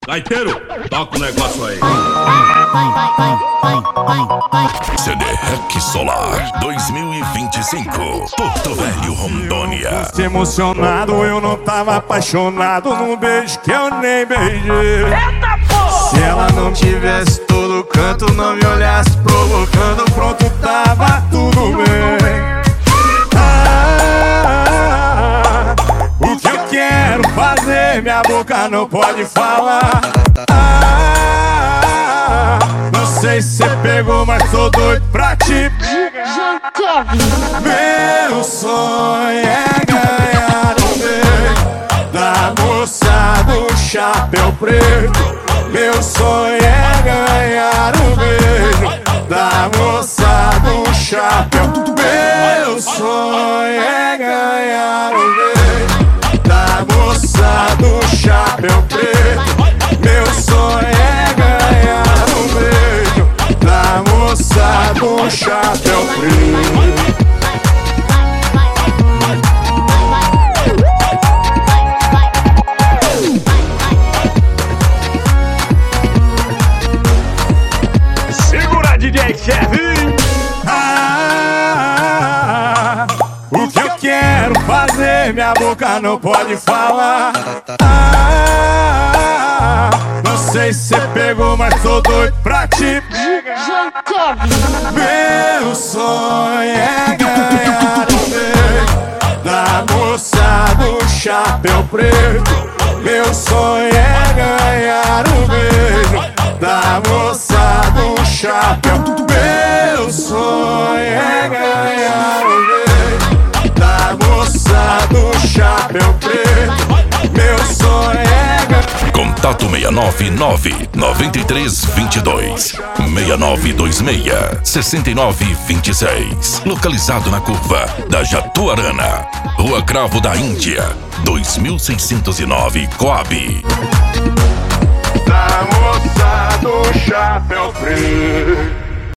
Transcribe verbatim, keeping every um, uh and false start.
Gaiteiro, toca o negócio aí. C D Rec Solar dois mil e vinte e cinco, Porto Velho, Rondônia. Se emocionado, eu não tava apaixonado num beijo que eu nem beijei. Se ela não tivesse todo canto, não me olhasse provocando, pronto, tava tudo bem. Ah, o que eu quero fazer, minha boca não pode falar. Ah, não sei se cê pegou, mas tô doido pra te pegar. Meu sonho é ganhar um beijo da moça do chapéu preto. Meu sonho é ganhar um beijo da moça do chapéu. Meu sonho é ganhar um beijo da moça do chapéu preto. Meu sonho é ganhar um beijo da moça do chapéu preto. D J Kevin. Ah, o que eu quero fazer, minha boca não pode falar. Ah, não sei se cê pegou, mas tô doido pra te pegar. Meu sonho é ganhar um beijo da moça do chapéu preto. Meu sonho é ganhar um beijo da moça do chapéu. Meu sonho é ganhar um beijo da moça do chapéu preto. Meu sonho é ganhar. Contato seis nove nove, nove três dois dois, seis nove dois seis, seis nove dois seis. Localizado na curva da Jatuarana, Rua Cravo da Índia, dois mil seiscentos e nove, Coab. Da moça do chapéu preto.